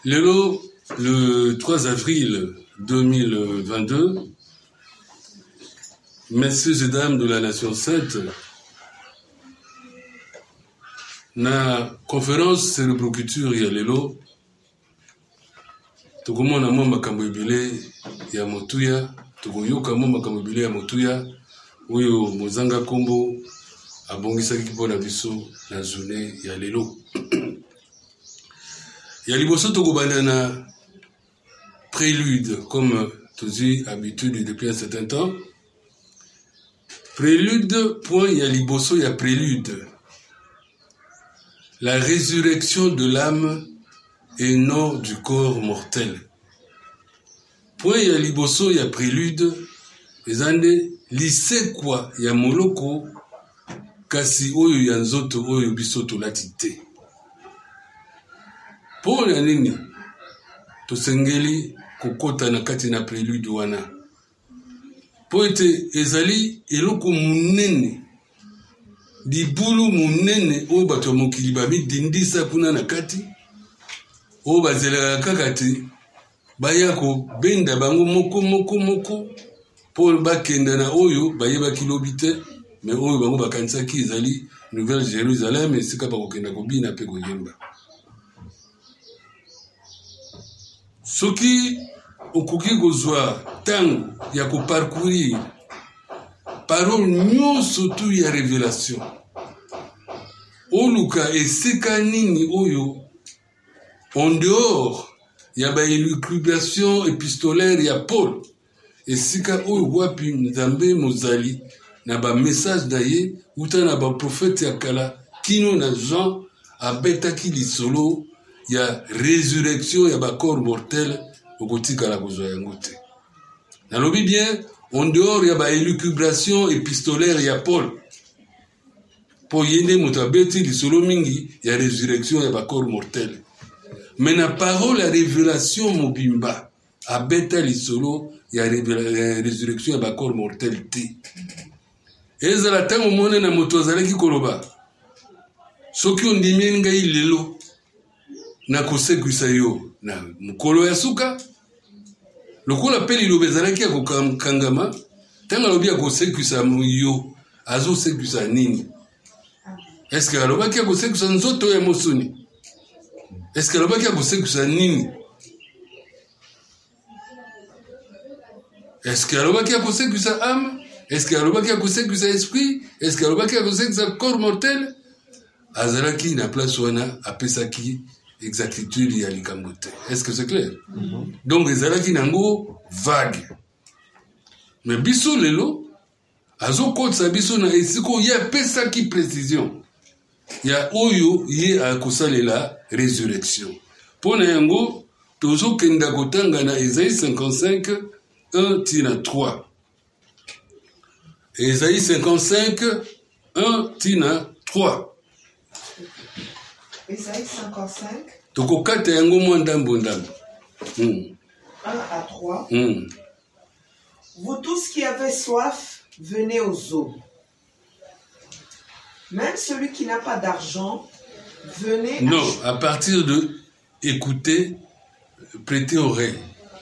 Lelo, le 3 avril 2022, messieurs et dames de la Nation Sainte, na conférence sur le procurateur ya lelo, tukumona mwa makambo ebele ya motuya, tukuyoka mwa makambo ebele ya motuya, oyo mozanga kombo abongisaki mpona biso na journée ya lelo. Ya liboso tokobanda na prélude, comme tu dis habitude depuis un certain temps. Prélude, point ya liboso ya prélude. La résurrection de l'âme et non du corps mortel. Point ya liboso ya prélude, ezande lisekwa ya moloko kasi oyo ya nzoto oyo biso tolati te. Pour ya nini tosengeli kokota na kati na prélude wana. Po ete ezali eloko munene, dibulu munene oyo bato ya mokili bamidindisa kuna na kati, oyo bazelaka kaka te baya kobenda bango moko po bakenda na oyo bayebaki lobi te, me oyo bango bakanisaki ezali Nouvelle Jérusalem esika bakokenda kobina mpe koyemba. Soki okoki kozwa tango ya koparcourir parole nyonso tu ya révélation, oluka esika nini oyo en dehors ya ba élucubration épistolaire ya Paul, esika oyo wapi nzambe mozali na ba message na ye uta na ba prophète ya kala kino na Jean abetaki lisolo ya résurrection ya ba corps mortel okotika la kozwa yango te. Nalobi bien en dehors ya ba élucubration épistolaire ya Paul, po yende moto abeti lisolo mingi ya résurrection ya ba corps mortel. Mais na parole ya révélation mobimba abeta lisolo ya résurrection ya ba corps mortel te. Ezala tango mone na moto azalaki koloba soki ondimi ngai lelo na kosekwisa yo na mukolo ya suka, lokola pe liloba ezalaki ya kokangama, tanga lobi ya kosekwisa yo azosekwisa nini? Est-ce que alobaki ya kosekwisa nzoto ya mosuni? Est-ce que alobaki ya kosekwisa nini? Est-ce que alobaki ya kosekwisa âme? Est-ce que alobaki ya kosekwisa esprit? Est-ce que alobaki ya kosekwisa corps mortel? Azalaki na place wana apesaki exactitude ya likambo te. Est-ce que c'est clair? Donc ezalaki nango vague. Mais biso lelo azokotsa biso na esiko ya pesaki précision ya oyo ye akosalela résurrection. Pona yango tozokenda kotanga na Esaïe 55 1 tina 3. Esaïe 55 1 tina 3. Esaïe 55. Tokokata yango mwa ndambo. 1 à 3. Vous tous qui avez soif, venez aux eaux. Même celui qui n'a pas d'argent, venez... Non, à partir de écouter, prêter oreille.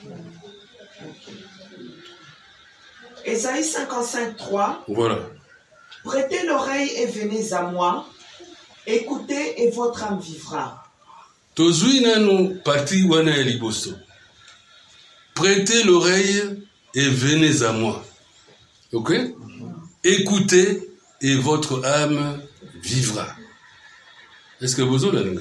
Esaïe 55, 3. Voilà. Prêtez l'oreille et venez à moi. Écoutez et votre âme vivra. Tozui nanu parti wana ya liboso. Prêtez l'oreille et venez à moi. Ok? Écoutez et votre âme vivra. Est-ce que vous avez la langue?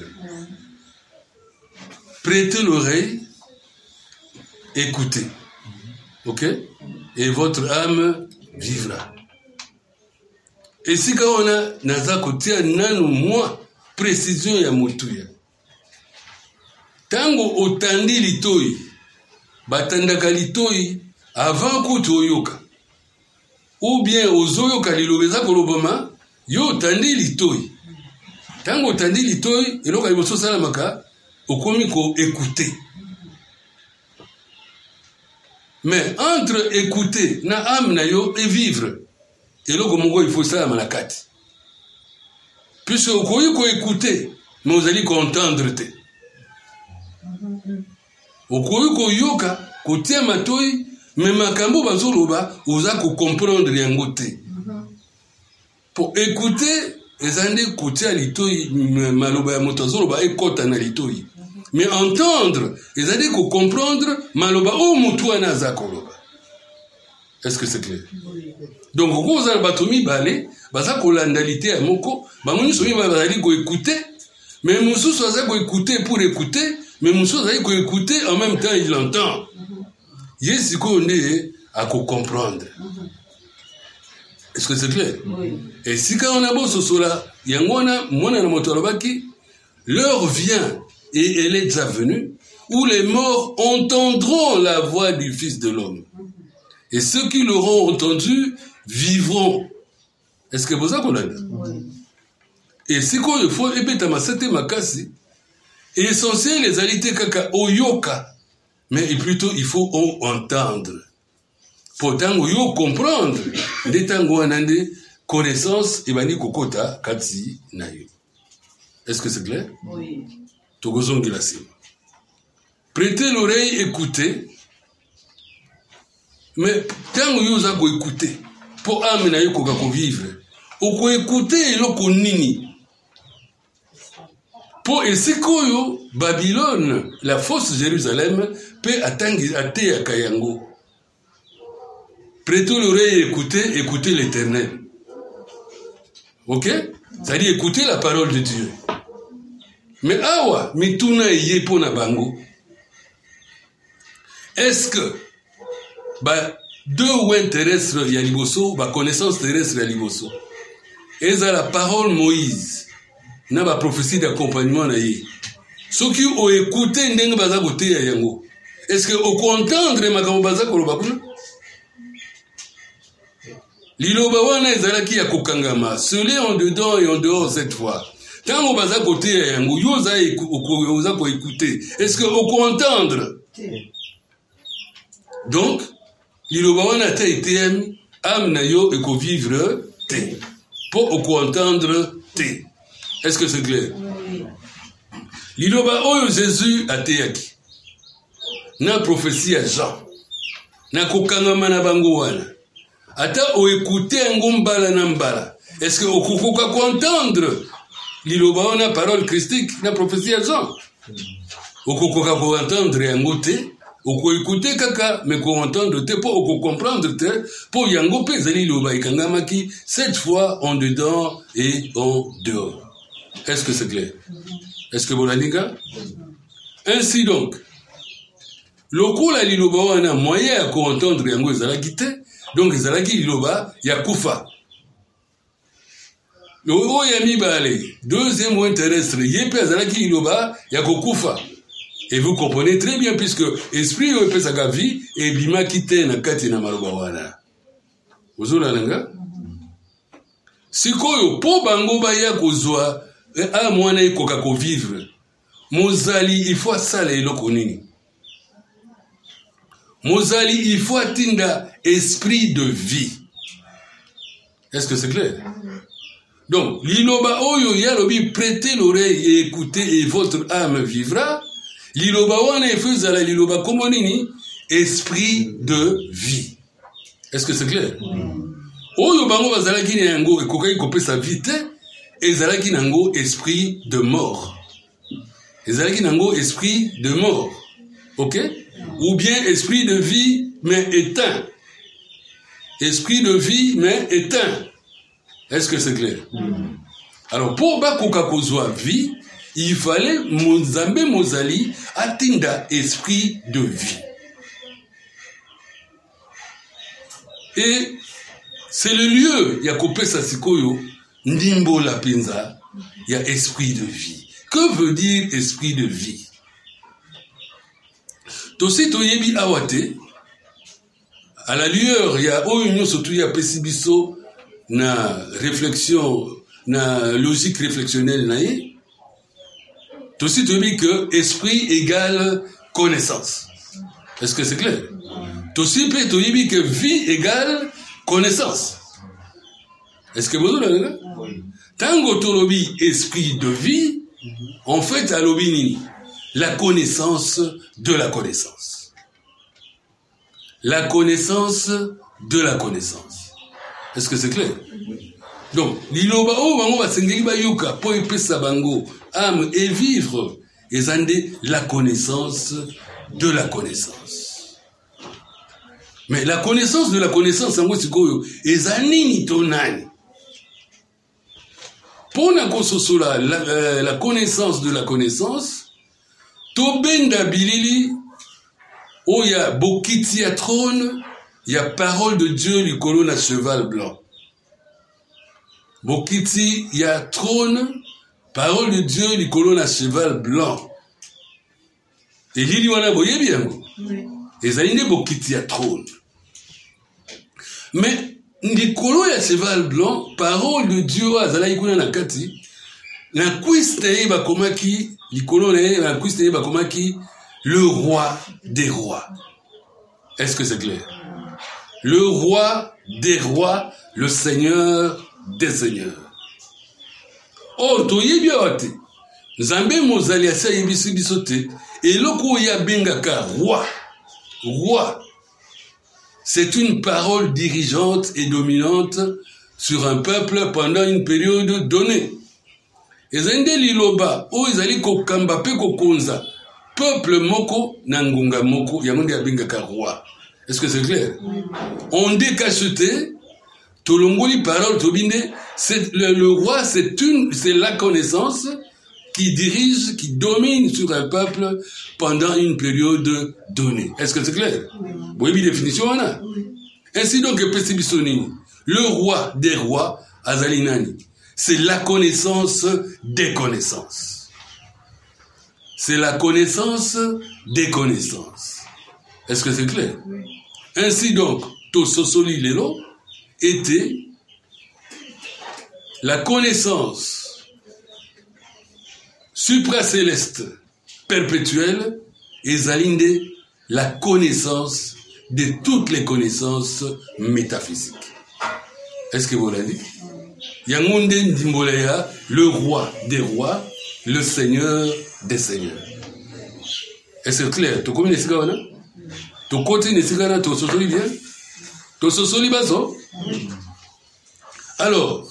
Prêtez l'oreille, écoutez. Ok? Et votre âme vivra. Et si quand on a naza kotia nanu moi précision ya motuya. Tango otandi litoi, batandaka litoi avant kutu oyoka. Ou bien ozoyoka lilobeza kolobama, yo otandi litoi. Tango otandi litoi, eloka liboso salamaka, okomi ko écouter. Mais entre écouter na âme na yo et vivre, eloko moko il faut ça na kati. Puisque okoyi ko écouter, mais vous allez entendre te. okoki koyoka kotia matoi me makambo bazoloba oza comprendre yango te. Pour écouter ezande kotia litoi maloba ya moto azoloba ekota na litoi. Mais entendre ezande comprendre maloba o mutu wana aza koloba. Est-ce que c'est clair? Donc okoza batomi balé baza kolandalité ya moko bamoni somi bazali ko écouter mais mususu aza ko écouter pour écouter mais mususu azali ko écouter en même temps il entend. Yes ko nde à comprendre. Est-ce que c'est clair? Oui. Et si quand on a beau sosola yangona mona na motorobaki l'heure vient et elle est déjà venue où les morts entendront la voix du Fils de l'homme. Et ceux qui l'auront entendu vivront. Est-ce que vous avez compris? Oui. Et c'est quoi il faut ébêter ma sete makasi. Et essentiel les alités kaka oyoka. Mais plutôt il faut entendre. Pourtant yo comprendre. Ndetango anande connaissance et bani kokota kati na yo. Est-ce que c'est clair? Oui. Togozongi la sima. Prêtez l'oreille, écoutez. Mais tant que vous avez écouté, pour amener à ko vivre, ou ko écouter eloko nini. Pour esikoyo Babylone, la fausse Jérusalem, peut atteindre à Kayango. Prêtez l'oreille et écoutez l'Éternel. Ok? C'est-à-dire écoutez la parole de Dieu. Mais awa, mituna yepo na bango. Est-ce que deux ouens terrestres ya liboso, connaissance terrestre ya liboso. Et ça la parole Moïse, na ba prophétie d'accompagnement na ye. Ceux qui ont écouté ndenge baza kote ya yango. Est-ce que au entendre makambo baza koloba kuna? Liloba wana ezalaki ya kokangama, celui en dedans et en dehors cette fois. Tant que baza kote ya yango, yoza ko écouter. Est-ce que au entendre? Donc liloba wana ta etem am na yo eko vivre te pour oko entendre te. Est-ce que c'est clair? Oui. Liloba oyo Jésus ateyaki na prophétie à Jean na kokangama na bango wana ata o écouter ngombala na mbala. Est-ce que okokoka ko entendre liloba wana parole christique na prophétie à Jean? Okokoka ko entendre yango te. Oko écouter kaka mais ko entendre te pour ko comprendre te pour yango pe zali loba ikangamaki cette fois en dedans et en dehors. Est-ce que c'est clair? Est-ce que vous l'avez dit? Ainsi donc lokola liloba wana moyen ya ko entendre yango ezalaki te donc ezalaki liloba ya kufa. Le oya mibale deuxième moyen terrestre yepe ezalaki liloba ya kokufa. Et vous comprenez très bien puisque esprit yo pesa ka vie et bima kite na kati na maloba wana. Ozola nanga? Sikoyo po bango ba ya kozwa a mwana ikoka ko vivre. Mozali il faut sala eloko nini? Mozali il faut atinda esprit de vie. Est-ce que c'est clair? Donc liloba oyo ya lobi prêtez l'oreille et écoutez et votre âme vivra. Liloba wana efuzala liloba komo nini? Esprit de vie. Est-ce que c'est clair? Oyo bango bazalaki yango ekokai kopesa vie te ezalaki nango esprit de mort. Ezalaki nango esprit de mort. OK? Ou bien esprit de vie mais éteint. Esprit de vie mais éteint. Est-ce que c'est clair? Alors pour bakoka kozwa vie il fallait Mozambe Mozali atinda esprit de vie. Et c'est le lieu, ya kopesa sikoyo, ndimbo la pinza, ya esprit de vie. Que veut dire esprit de vie? Tosi toyebi awate, à la lueur, ya oyo surtout ya pesibiso na réflexion, na logique réflexionnelle na ye. Tout de suite, on dit que esprit égale connaissance. Est-ce que c'est clair? Tout de suite, on dit que vie égale connaissance. Est-ce que vous avez là? Tango tolobi esprit de vie, en fait, à l'obinini. la connaissance de la connaissance. La connaissance de la connaissance. Est-ce que c'est clair? Donc, liloba o bango basengeli ba yoka po epesa bango âme et vivre ezande la connaissance de la connaissance. Mais la connaissance de la connaissance yango sikoyo ezanini tonani. Pona kososola la connaissance de la connaissance, tobenda bilili oya bokiti ya trône, ya parole de Dieu likolo na cheval blanc. Bokiti ya trône, parole de Dieu likolo na cheval blanc. Elili wana boyebi yango. Ezali nde bokiti ya trône. Mais likolo ya cheval blanc, parole de Dieu azalaki kuna na kati, na kwiste na ye bakomaki, likolo na ye na kwiste na ye bakomaki le roi des rois. Est-ce que c'est clair? Le roi des rois, le seigneur des seigneurs. Or toyebi awate, Nzambe mozali asa yebisi biso te, eloko ya bengaka roi. Roi. C'est une parole dirigeante et dominante sur un peuple pendant une période donnée. Ezende liloba, o ezali kokamba pe kokonza, peuple moko na ngunga moko, yango nde abengaka roi. Est-ce que c'est clair? On décacheté, tolongoli parole tobinde, le roi c'est la connaissance qui dirige, qui domine sur un peuple pendant une période donnée. Est-ce que c'est clair? Oui, définition on a. Ainsi donc, le roi des rois, Azalinani, c'est la connaissance des connaissances. C'est la connaissance des connaissances. Est-ce que c'est clair? Ainsi donc, Tososoli Lelo était la connaissance supracéleste perpétuelle et Zalinde la connaissance de toutes les connaissances métaphysiques. Est-ce que vous l'avez dit? Yangonde Ndimbolea, le roi des rois, le seigneur des seigneurs. Est-ce que c'est clair? Tu connais ce gars-là? Tu connais ce gars-là? Tu sosoli bien? Tu sosoli baso? Alors,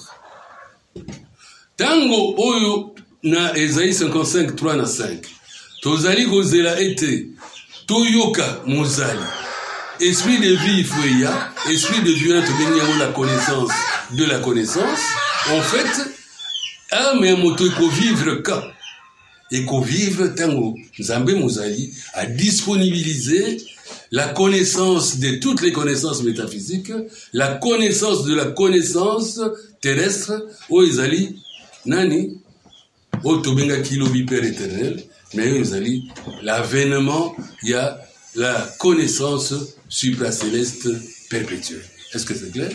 Tango Oyo na Esaïe 55, 3 na 5. Tozali kozela ete, toyoka mozali. Esprit de vie fouya, esprit de vie to la connaissance de la connaissance. En fait, âme et moto eko vivre ka. Eko vivre tango Nzambe mozali a disponibilisé la connaissance de toutes les connaissances métaphysiques, la connaissance de la connaissance terrestre, o ezali nani o tobenga kilo vipère éternel, mais ezali l'avènement, il y a la connaissance supracéleste perpétuelle. Est-ce que c'est clair?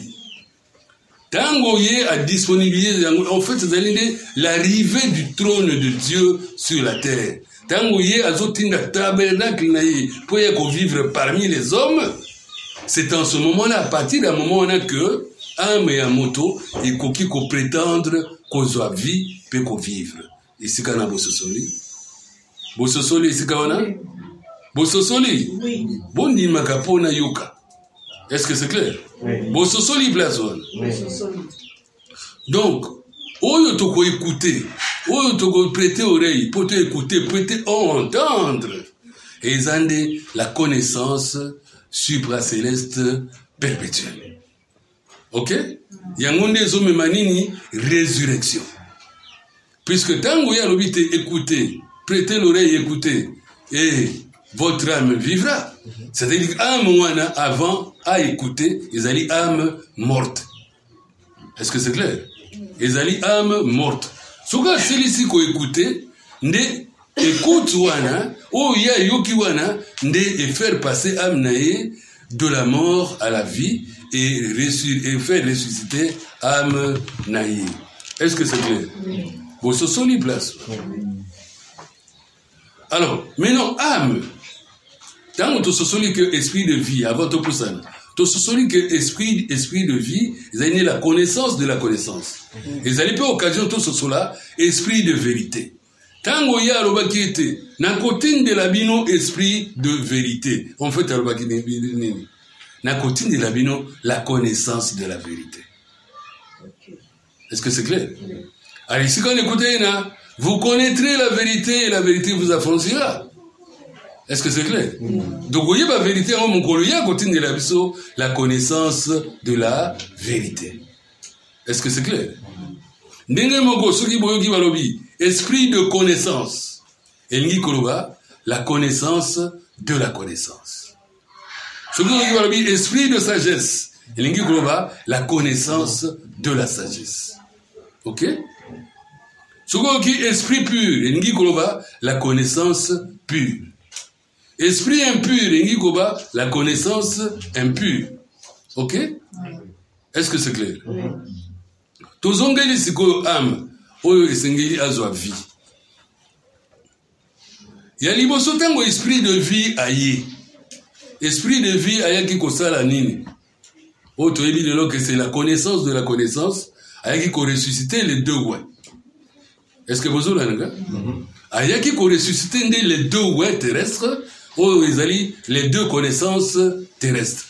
Tango ye a disponibilisé, en fait, c'est l'arrivée du trône de Dieu sur la terre. Tango ye a zotinda tabernacle na ye pour vivre parmi les hommes. C'est en ce moment-là, à partir d'un moment là que âme et moto et koki ko prétendre qu'on soit vie peut qu'on vivre. Ici kana bososoli. Bososoli ici kana? Bososoli. Oui. Bondi makapona yoka. Est-ce que c'est clair? Oui. Bososoli blazon. Oui. Donc, oyo toko écouter, oyo toko prêter oreille, pour te écouter, prêter entendre. Et zande la connaissance supracéleste perpétuelle. Ok? Yangonde zome manini résurrection. Puisque tango ya lobite écouter, prêtez l'oreille, écoutez, et votre âme vivra. C'est-à-dire âme wana avant à écouter, ils allaient âme morte. Est-ce que c'est clair? Ils allaient âme morte. Souga celui-ci ko écouter, nde écoute wana, ou ya yoki wana, nde et faire passer âme nae de la mort à la vie et faire ressusciter âme nae. Est-ce que c'est clair? Bon, ce sont les places. Alors, maintenant, âme. Tant que ce sont les esprit de vie, avant tout pour ça. Tout ce sont les esprit de vie, ils ont la connaissance de la connaissance. Ils n'ont pas occasion, tout ce sont là, esprit de vérité. Tango ya alobaki ete na kotinde la bino esprit de vérité. En fait alobaki nini. Na kotinde la bino la connaissance de la vérité. Est-ce que c'est clair? Alors ici quand on écoute vous connaîtrez la vérité et la vérité vous affranchira. Est-ce que c'est clair? Donc voyez la vérité en mon coloya kotinde la biso la connaissance de la vérité. Est-ce que c'est clair? Ndenge moko soki boyoki balobi esprit de connaissance. Elingi koloba la connaissance de la connaissance. Soki boyoki balobi esprit de sagesse. Elingi koloba la connaissance de la sagesse. OK? Soki boyoki esprit pur. Elingi koloba la connaissance pure. Esprit impur. Elingi koloba la connaissance impure. OK? Est-ce que c'est clair? Oui. Tozongeli sikoyo âme oyo esengeli azwa vie. Ya liboso tango esprit de vie aye. Esprit de vie ayaki kosala nini? Oyo toyebi lelo que c'est la connaissance de la connaissance ayaki ko ressusciter les deux ouais. Est-ce que vous avez nga? Ayaki ko ressusciter les deux ouais terrestres oyo ezali les deux connaissances terrestres.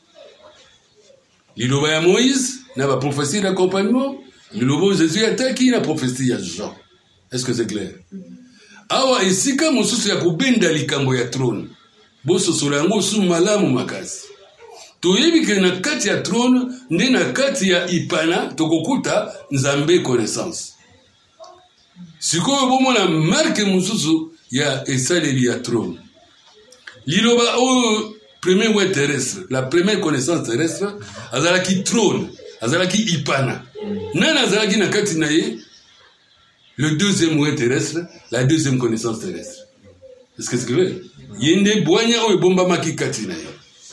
Liloba ya Moïse n'a pas prophétie d'accompagnement. Le lobo Jésus ataki na prophétie ya Jean. Est-ce que c'est clair? Awa esika mosusu ya kubenda likambo ya trône. Boso solango su malamu makasi. Toyebi ke na kati ya trône nde na kati ya ipana tokokuta nzambe connaissance. Sikoyo bomona marque mosusu ya esaleli ya trône. Liloba o premier ouais terrestre, la première connaissance terrestre, azalaki trône, azalaki ipana. Nana azalaki na kati na ye, le deuxième ouais terrestre, la deuxième connaissance terrestre. Est-ce que c'est vrai? Yende boanya o bomba maki kati na ye.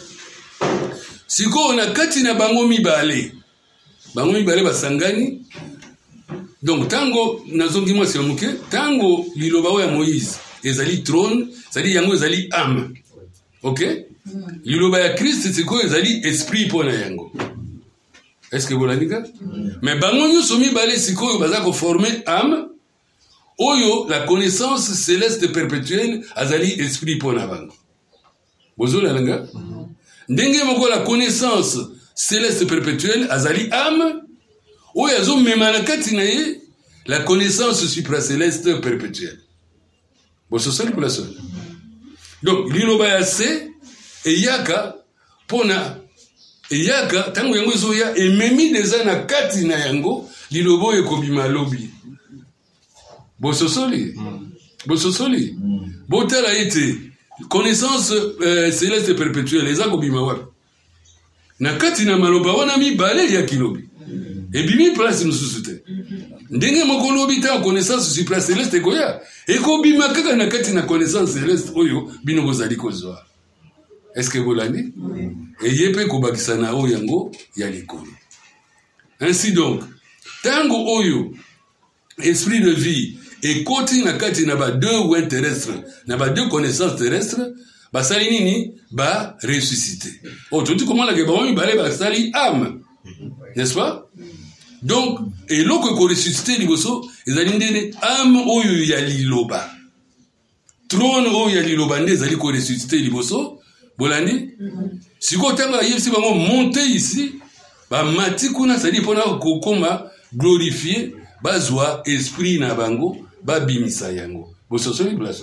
Siko na kati na bango mibale. Bango mibale basangani. Donc tango nazongi moi semuke, tango liloba ya Moïse, ezali trône, ezali yango ezali âme. OK? Liloba ya Christ siko ezali esprit pona yango. Est-ce que vous l'avez dit? Mais bango nyuso mibale siko baza ko former âme. Oyo la connaissance céleste perpétuelle azali esprit pona bango. Bozo la langa? Ndenge moko la connaissance céleste perpétuelle azali âme. Oyo azo memana kati na ye la connaissance supracéleste perpétuelle. Bozo sali pour la seule. Donc liloba ya se eyaka pona eyaka tango yango ezoya ememi deza na kati na yango lilobo ekobima lobi. Bososoli. Bososoli. Botala ete connaissance céleste perpétuelle ezako bima wapi. Na kati na maloba wana mibale ya kilobi. Ebimi place mususu te. Ndenge moko lobi ta connaissance supracéleste koya ekobima kaka na kati na connaissance céleste oyo bino bozali kozwa. Est-ce que vous l'avez dit? Et yepe kobakisa na oyo yango ya likolo. Ainsi donc, tango oyo esprit de vie et koti na kati na ba deux ouais terrestres, na ba deux connaissances terrestres, ba sali nini ba ressusciter. Oh, tu dis comment la geba ba ba sali âme. N'est-ce pas? Donc, et loko ko ressusciter liboso, ezali ndene âme oyo ya liloba. Trône oyo ya liloba nde ezali ko ressusciter liboso. Bolani? Si ko tanga yesi bango monter ici, ba mati kuna sali pona kokoma glorifier bazwa esprit na bango ba bimisa yango. Bososoli place.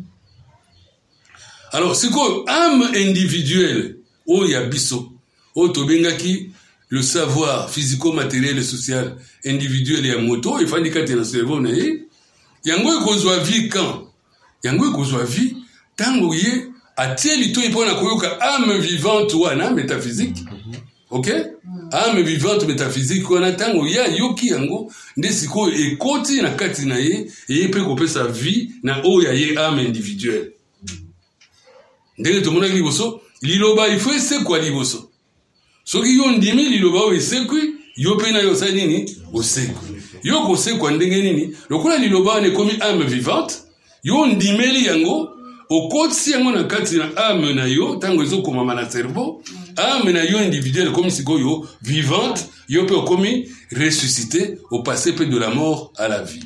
Alors, c'est quoi âme individuelle o ya biso o tobengaki le savoir physico-matériel et social individuel ya moto il faut ndika na cerveau na ye yango ekozwa vie quand yango ekozwa vie tango ye atie lito ipona koyoka âme vivante wana métaphysique. OK? Âme vivante métaphysique wana tango ya yoki yango nde siko ekoti na kati na ye pe kopesa vie na o ya ye âme individuelle. Ndenge tomona liboso liloba il faut ese kwa liboso. Soki yo ndimi liloba o esekwi yo pe na yo sa nini osekwi. Yo ko sekwa ndenge nini lokola liloba ne komi âme vivante yo ndimeli yango okotsi yango na kati na âme na yo tango ezokoma na cerveau âme na yo individuelle comme sikoyo vivante yo pe okomi ressuscité au passé pe de la mort à la vie.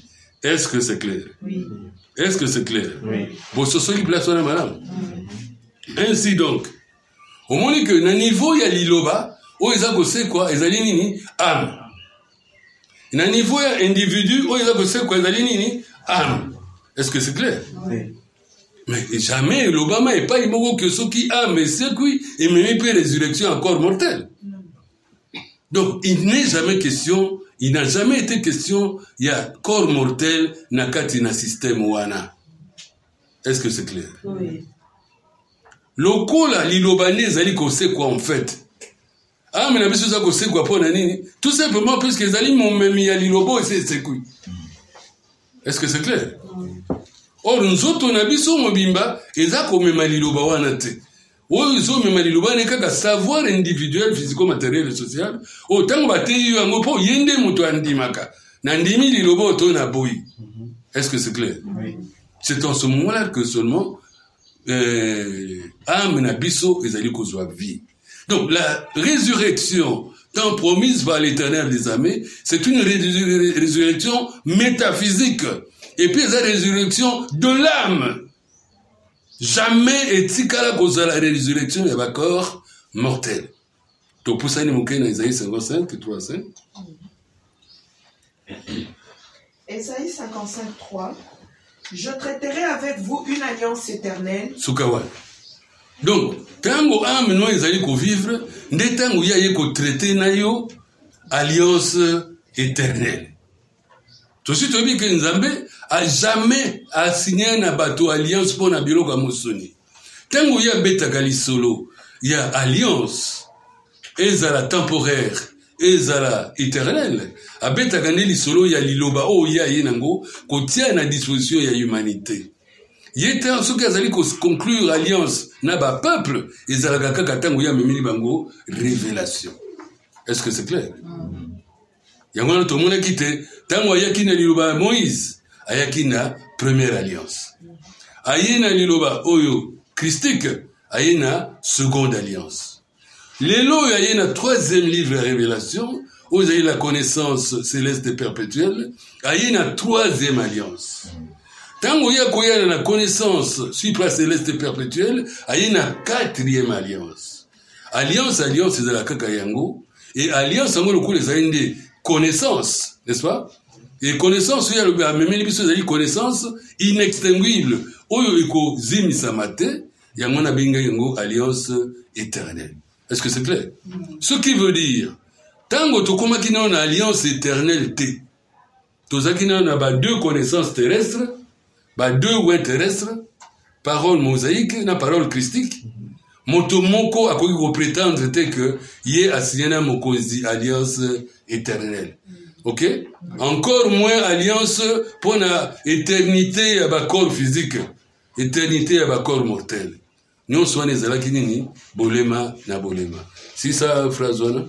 Est-ce que c'est clair? Oui. Est-ce que c'est clair? Oui. Bon, ce sont les places de madame. Ainsi donc, au moment que na niveau ya liloba, o ezako c'est quoi? Ezali nini? Âme. Na niveau ya individu, o ezako c'est quoi? Ezali nini? Âme. Est-ce que c'est clair? Oui. Mais jamais l'Obama n'est pas immogo que ceux qui âme et ceux qui et même pas résurrection encore mortelle. Donc, il n'est jamais question, il n'a jamais été question, il y a corps mortel, nakati na système wana. Est-ce que c'est clair? Oui. Loko la lilobane zali ko sait quoi en fait? Ah, mais la biso za ko sait quoi pour nani? Tout simplement parce que zali mon même ya lilobo et c'est quoi? Est-ce que c'est clair? Or, nous autres, on a biso mobimba, et ça comme mema liloba wana te. Oyo zo mema liloba ne kaka savoir individuel, physico-matériel et social. O tango bate yu yango po yende muto andimaka. Nandimi liloba oto na boyi. Est-ce que c'est clair? Oui. C'est en ce moment-là que seulement âme na biso ezali kozwa vie. Donc la résurrection tant promise par l'Éternel des armées, c'est une résurrection métaphysique. Et puis la résurrection de l'âme. Jamais etikala kozala résurrection ya corps mortel. Donc pour ça, nous avons Isaïe 55, 3-5. Ésaïe 55, 3. Je traiterai avec vous une alliance éternelle. Soukawa. Donc, tango âme no ezali ko vivre, nde tango ya ye ko traiter na yo alliance éternelle. Tout suite obi que Nzambe a jamais assigné na bato alliance pour na biloko ya mosoni. Tango ya betaka lisolo, ya alliance ezala temporaire, ezala éternelle. Abetaka ne lisolo ya liloba o ya ye nango kotia na disposition ya humanité. Yeta soki azali ko conclure alliance na ba peuple ezala kaka tango ya memeli bango révélation. Est-ce que c'est clair? Yango to mona kite tango ayaki na liloba Moïse ayaki na première alliance. Ayina liloba oyo christique ayina seconde alliance. Lelo ayina troisième livre de révélation où il y a la connaissance céleste et perpétuelle ayina troisième alliance. Tango ya koya na connaissance supra-céleste et perpétuelle, ayina quatrième alliance. Alliance c'est de la kaka yango, et alliance yango le coup les aïndé connaissance, n'est-ce pas? Et connaissance, il y a le même épisode de connaissance inextinguible. Oyo eko zimi samate, yango na benga yango alliance éternelle. Est-ce que c'est clair? Ce qui veut dire, tango tokoma kina na alliance éternelle te, tozaki na ba deux connaissances terrestres, ba deux ouais terrestres, parole mosaïque na parole christique. Moto moko akoki ko prétendre te que yé assigné mokozi alliance éternelle. OK? Encore moins alliance pour la éternité à ba corps physique, éternité à ba corps mortel. Nous sommes les alaki nini bolema na bolema. Si ça phrase wana.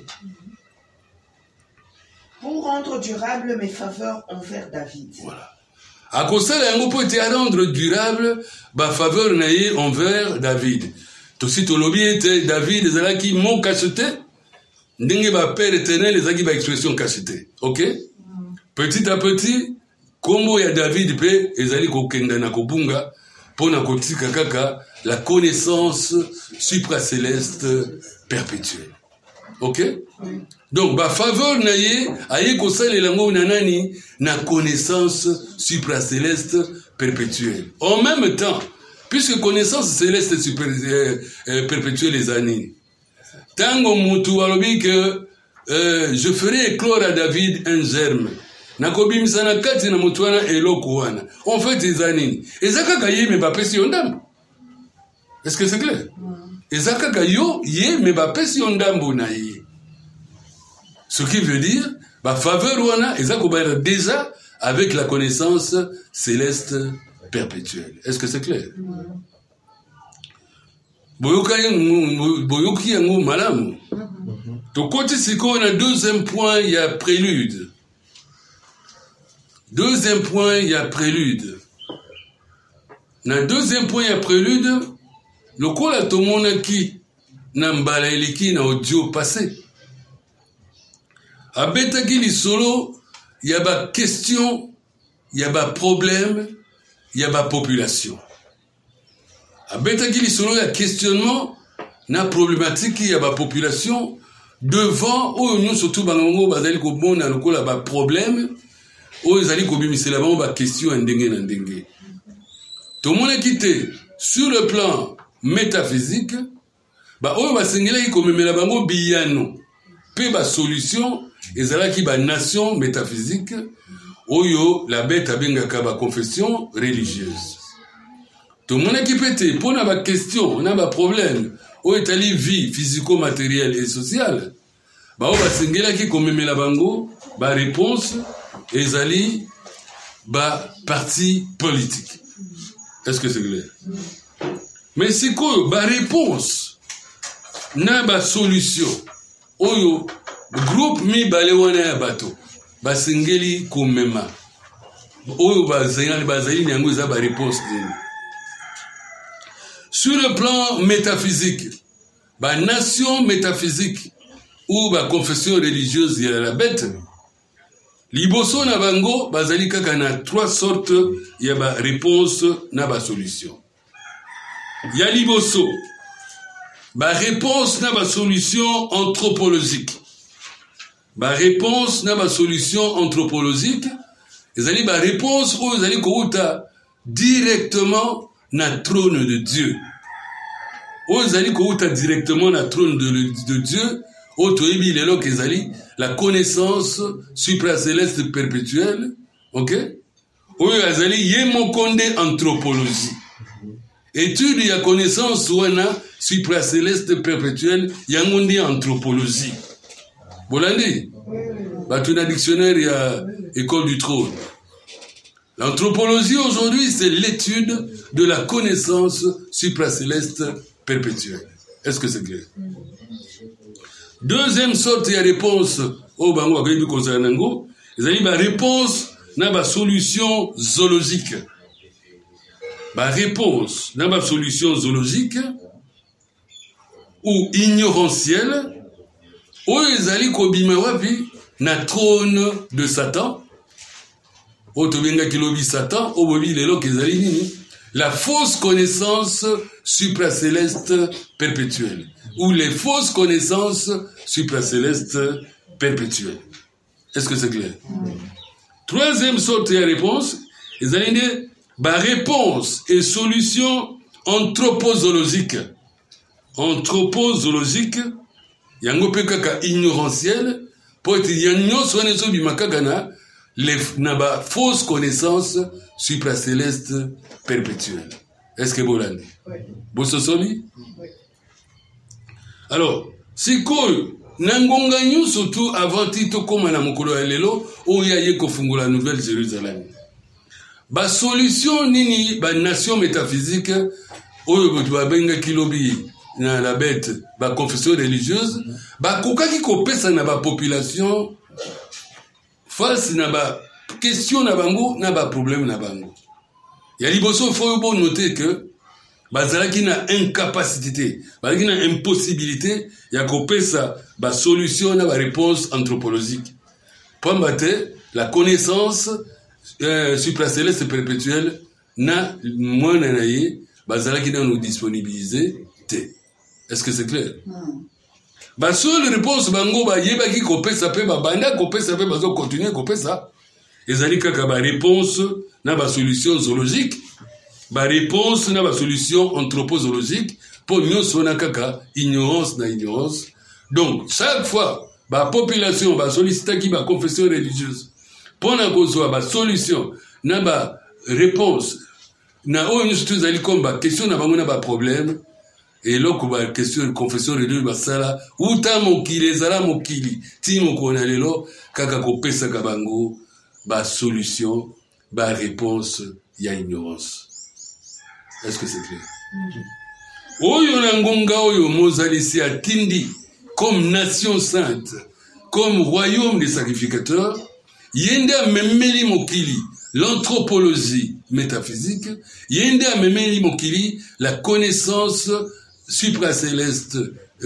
Pour rendre durable mes faveurs envers David. Voilà. À cause de ça, on peut rendre durable ba faveur naie envers David. Tout si tu l'oublies, David, les alaki m'ont cacheté. Ndenge ba père éternel, les alaki ba expression cacheté. OK? Petit à petit, kombo ya David pe ezali kokenda na kobunga pona kotika kaka la connaissance supracéleste perpétuelle. OK? Donc ba faveur naie aye ko salela ngo na nani na connaissance supracéleste perpétuelle. En même temps, puisque connaissance céleste perpétuelle les années. Tango mutu alobi que je ferai éclore à David un germe. Nakobi misana kati na mutu wana eloko wana. En fait ezanini. Ezaka kaye me ba pesi ondam. Est-ce que c'est clair? Ezaka kayo ye me ba pesi ondambo na ye. Ce qui veut dire ba faveur wana ezako ba déjà avec la connaissance céleste perpétuelle. Est-ce que c'est clair? Boyoki yango malamu. To côté siko na deuxième point il y a prélude. Deuxième point il y a prélude. Na deuxième point il y a prélude. Le kola to monaki na mbala eliki na audio passé. Abetaki li solo il y a ba question il y a ba problème, il y a ba population. Abetaki lisolo ya questionnement na problématique il y a ba population devant oyo nyonso tout bango bazali ko bona lokola ba problème oyo ezali ko bimisela bango ba question ya ndenge na ndenge. Tout le monde quitté sur le plan métaphysique ba oyo basengela ko memela bango biyano pe ba solution ezalaki ba nation métaphysique oyo la bête abengaka ba confession religieuse. Tout le monde qui pété pour na ba question, na ba problème oyo etali vie physico-matérielle et sociale. Ba oyo basengela ki komemela bango ba réponse ezali ba parti politique. Est-ce que c'est clair? Mais c'est quoi ba réponse na ba solution oyo groupe mi bale wana ya bato basengeli komema oyo bazali nyango eza ba réponse dini. Sur le plan métaphysique, ba nation métaphysique ou ba confession religieuse ya la bête, liboso na bango bazali kaka na trois sortes ya ba réponse na ba solution. Ya liboso ba réponse na ba solution anthropologique. Ba réponse na ba solution anthropologique, ezali ba réponse ou ezali kouta directement na trône de Dieu. Ou ezali kouta directement na trône de Dieu, ou toyebi lelo kezali la connaissance supracéleste perpétuelle, OK? Ou ezali yemokonde anthropologie. Étude ya connaissance wana supracéleste perpétuelle yangondi anthropologie. Bolandi, batuna dictionnaire ya école du trône. L'anthropologie aujourd'hui, c'est l'étude de la connaissance supracéleste perpétuelle. Est-ce que c'est clair? Deuxième sorte de réponse au bango abebi kozanango, ezali ba réponse na ba solution zoologique. Ba réponse na ba solution zoologique ou ignorantielle oyo ezali kobima wapi na trône de Satan. Otobenga kilobi Satan, obobi lelo kezali nini? La fausse connaissance supracéleste perpétuelle. Ou les fausses connaissances supracélestes perpétuelles. Est-ce que c'est clair? Troisième sorte de réponse, ezali ne ba réponse et solution anthropozoologique. Anthropozoologique, yango pe kaka ignorantielle, po ete yanyo sone so bimakaka na ba fausse connaissance supracéleste perpétuelle. Est-ce que bolandi? Oui. Bososoli? Oui. Alors, sikoyo nangonga nyo surtout avant tito koma na mokolo ya lelo oya ye kofungula Nouvelle Jérusalem. Ba solution nini ba nation métaphysique oyo botu babenga kilobi na la bête ba confession religieuse ba kokaki kopesa na ba population face na ba question na bango na ba problème na bango. Ya liboso faut bon noter que bazalaki na incapacité, bazalaki na impossibilité ya kopesa ba solution na ba réponse anthropologique. Pambate la connaissance supracéleste perpétuelle na mwana na ye bazalaki na nous disponibiliser te. Est-ce que c'est clair? Ba seule réponse bango ba yebaki kopesa pe ba banda kopesa pe bazo continuer kopesa ezali kaka ba réponse na ba solution zoologique, ba réponse na ba solution anthropozoologique pour nyonso na kaka ignorance na ignorance. Donc chaque fois ba population ba sollicita ki ba confession religieuse pour na kozwa ba solution na ba réponse na oyo nyonso ezali comme ba question na bango na ba problème. Et là, la question de confession religieuse, basala, uta mokili, ezala mokili, ti mokona lelo, kaka kopesa kabango, ba solution, ba réponse, ya ignorance. Est-ce que c'est clair? Oyo nangonga oyo mozalisi atindi, comme nation sainte, comme royaume des sacrificateurs, yende memeli mokili, l'anthropologie métaphysique, yende memeli mokili, la connaissance supracéleste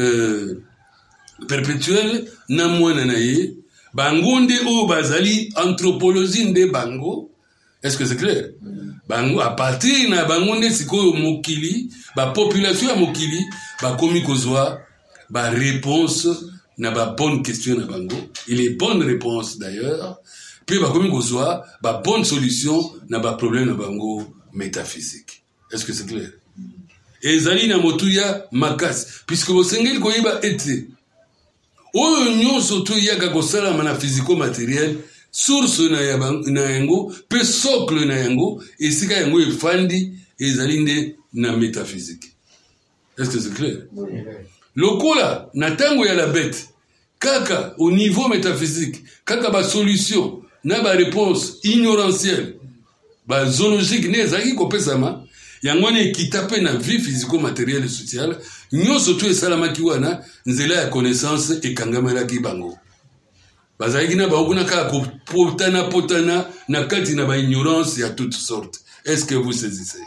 perpétuelle na mwana na ye bango nde o bazali anthropologie nde bango Est-ce que c'est clair? Bango à partir na bango nde sikoyo mokili ba population ya mokili ba komi kozwa ba réponse na ba bonne question na bango et les bonnes réponses d'ailleurs puis ba komi kozwa ba bonne solution na ba problème na bango métaphysique. Est-ce que c'est clair? Et zali na motuya makasi puisque bosengeli koyiba ete oyo nyonso to yaka kosala na physico matériel source na yango pe socle na yango esika yango efandi ezali nde na métaphysique. Est-ce que c'est clair? Oui. Lokola na tango ya la bête kaka au niveau métaphysique kaka ba solution na ba réponse ignorantieelle ba zoologique ne ezaki kopesama yango ne kitape na vie physico-matérielle et sociale nyonso to esalamaki wana nzela ya connaissance ekangamelaki bango bazalaki na bango na kaka potana na kati na ba ignorance ya toutes sortes. Est-ce que vous saisissez?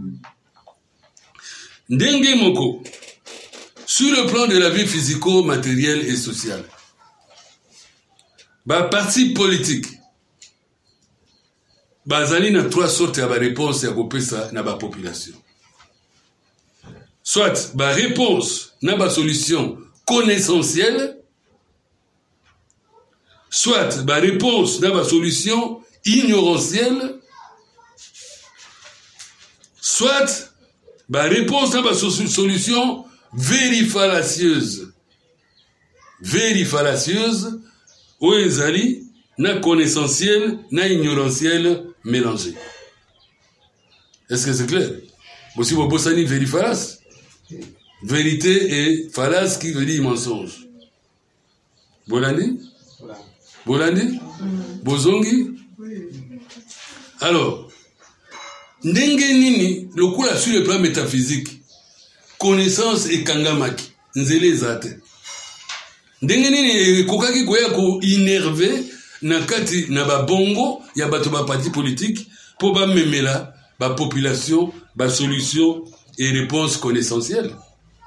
Ndenge moko sur le plan de la vie physico-matérielle et sociale ba parti politique bazali na trois sortes ya ba réponse ya kopesa na ba population. Soit ba réponse na ba solution connaissentielle, soit ba réponse na ba solution ignorantielle, soit ba réponse na ba solution vérifalacieuse. Vérifalacieuse ou ezali na connaissentielle na ignorantielle mélangée. Est-ce que c'est clair? Aussi vous bossani vérifalace. Vérité et fallace qui veut dire mensonge. Bolandi? Bolandi? Bozongi? Alors, ndenge nini lokula sur le plan métaphysique connaissance et kangamaki nzele zate. Ndenge nini kokaki koya ko innervé na kati na ba bongo ya bato ba parti politique pour ba memela ba population ba solution et réponse connaissentielle.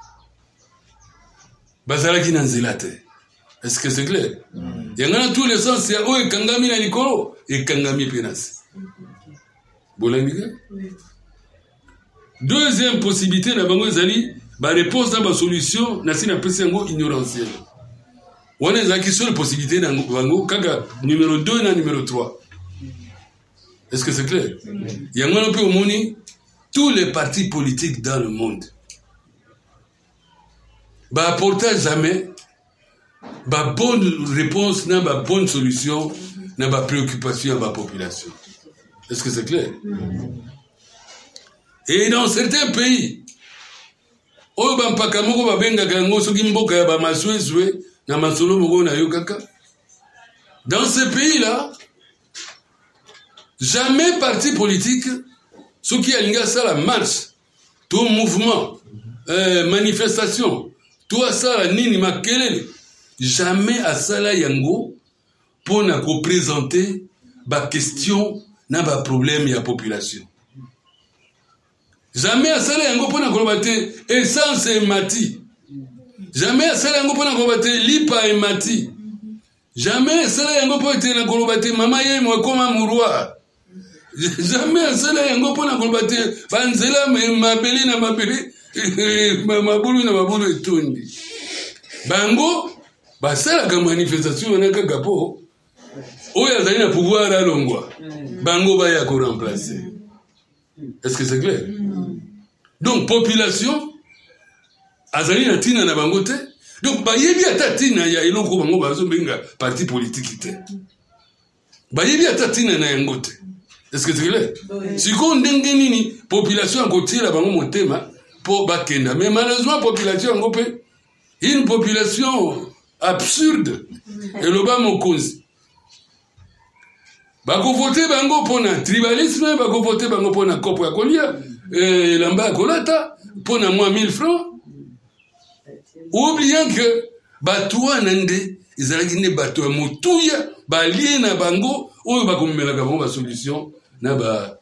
Bazalaki na nzela te. Est-ce que c'est clair? Yangana tous les sens ya o ekangami na likolo ekangami penasi. Bolangika? Deuxième possibilité na bango ezali ba réponse na ba solution na sina pesi yango ignorantielle. Wana ezaki seule possibilité na bango kaka numéro 2 na numéro 3. Est-ce que c'est clair? Yangana pe omoni tous les partis politiques dans le monde ba apporter jamais ba bonne réponse na ba bonne solution na ba préoccupation à ba population. Est-ce que c'est clair? Et dans certains pays oyo ba mpaka moko ba benga kango soki mboka ya ba masweswe na masolo moko na yo kaka. Dans ces pays-là jamais parti politique soki alinga sala marche tout mouvement manifestation tout asala nini makelele jamais asala yango pona ko présenter ba question na ba problème ya population. Jamais asala yango pona ko bate essence et mati. Jamais asala yango pona ko bate lipa et mati. Jamais asala yango pona te na ko bate mama ye mo koma murwa. Jamais asala yango pona ko bate banzela mabeli na mabeli mabulu na mabulu etondi. Bango basala ka manifestation na kaka po oya zali na pouvoir alongwa. Bango ba ya ko remplacer. Est-ce que c'est clair? Donc population azali na tina na bango te. Donc ba yebi ata tina ya eloko bango bazo benga parti politique te. Ba yebi ata tina na yango te. Est-ce que c'est clair? Si ko ndenge nini population akotira bango motema po bakenda. Mais malheureusement population ngo pe une population absurde et loba mokonzi. Bako voter bango pona tribalisme, bako voter bango pona kopo ya kolia, lamba kolata pona moi 1000 francs. Oubliant que batwa nande izalaki ne batwa motuya balie na bango oyo bakomela ka bango ba solution na ba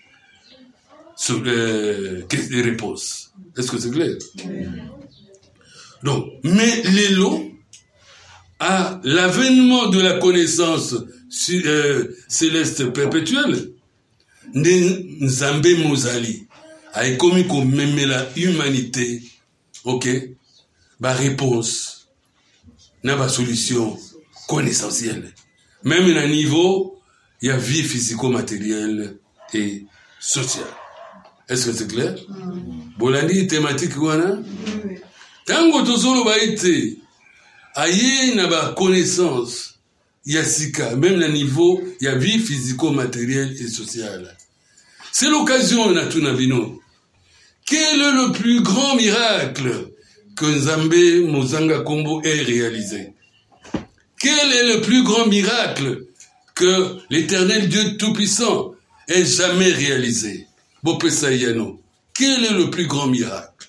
des réponses. Est-ce que c'est clair? Donc, mais l'élo à l'avènement de la connaissance céleste perpétuelle, nde nzambe mozali aikomi komemela humanité, ok, ba réponse na ba solution connaissentielle, même na niveau ya vie physico-matérielle et sociale. Est-ce que c'est clair? Bolandi thématique wana? Tango tozolo ba ete aye na ba connaissance ya sika, même na niveau ya vie physico-matérielle et sociale. C'est l'occasion na tunavino. Quel est le plus grand miracle que Nzambe Mozanga Kombo ait réalisé? Quel est le plus grand miracle que l'Éternel Dieu Tout-Puissant ait jamais réalisé? Bopesayano. Quel est le plus grand miracle?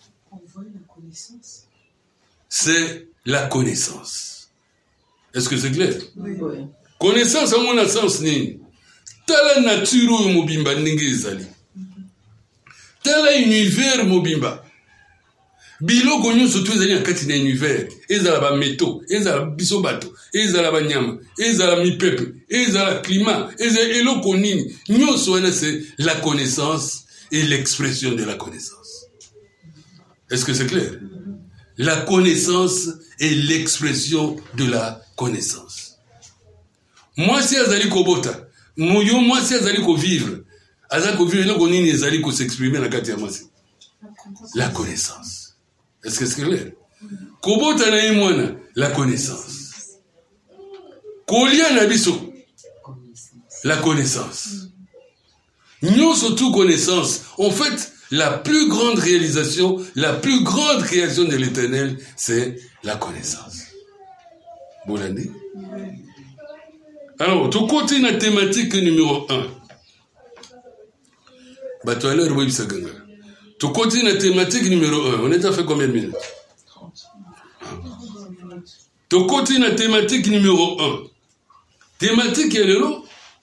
C'est la connaissance. Est-ce que c'est clair? Oui. Connaissance, à mon sens, ni. Tala nature mobimba n'ingezali. Tala univers mobimba. Biloko nyonso tu ezali na kati na univers. Ezala ba meto, ezala biso bato, ezala ba nyama, ezala mipepe, ezala climat, ezala eloko nini. Nyonso wana c'est la connaissance et l'expression de la connaissance. Est-ce que c'est clair? La connaissance et l'expression de la connaissance. Moi si azali kobota, moi si azali ko vivre, azali ko vivre eloko nini ezali ko s'exprimer na kati ya mwasi. La connaissance. Est-ce que c'est clair? Kobota na imwana, la connaissance. Kolia na biso, la connaissance. Nous surtout connaissance. En fait, la plus grande réalisation, la plus grande création de l'Éternel, c'est la connaissance. Bonne année. Alors, tu continues la thématique numéro 1. Batoiler Web Saganga. Tu continues la thématique numéro 1. On est à fait combien de minutes? 30. Tu continues la thématique numéro 1. Thématique, elle est là.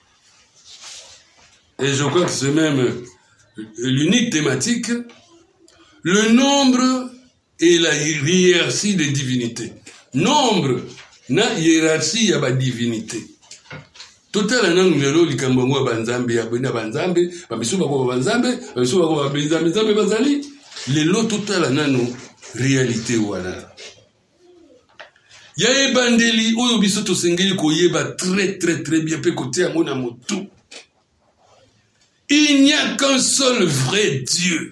Et je crois que c'est même l'unique thématique. Le nombre et la hiérarchie des divinités. Nombre, na hiérarchie, il y a la divinité. Total nang lelo likambo banzambe ya bina banzambe bamisu bako banzambe bamisu bako banzambe bazali lelo total nano réalité wana ya ebandeli oyo biso to sengeli koyeba très bien pe côté ya mona motu. Il n'y a qu'un seul vrai Dieu.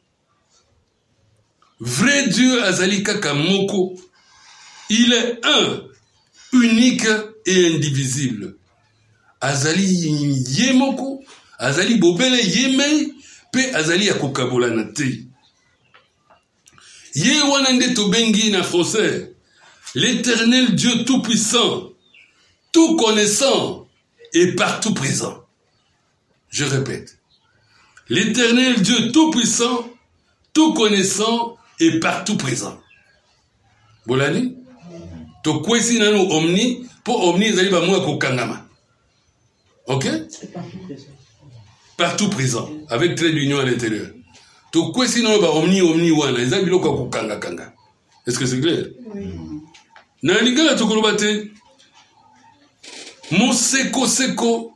Vrai Dieu azali kaka moko. Il est un, unique et indivisible. Azali yemoko, azali bobele yemei, pe azali yakokabola na te. Ye wana nde tobengi na français, l'Éternel Dieu tout-puissant, tout connaissant et partout présent. Je répète, l'Éternel Dieu tout-puissant, tout connaissant et partout présent. Bolani? To kwesi nano omni, po omni ezali ba mwa kokangama. Ok? Partout présent, avec trait d'union à l'intérieur. To kwesi nano ba omni wana, ezali biloko kokanga kanga. Est-ce que c'est clair? Oui. Na lingala tokolobate, mon seko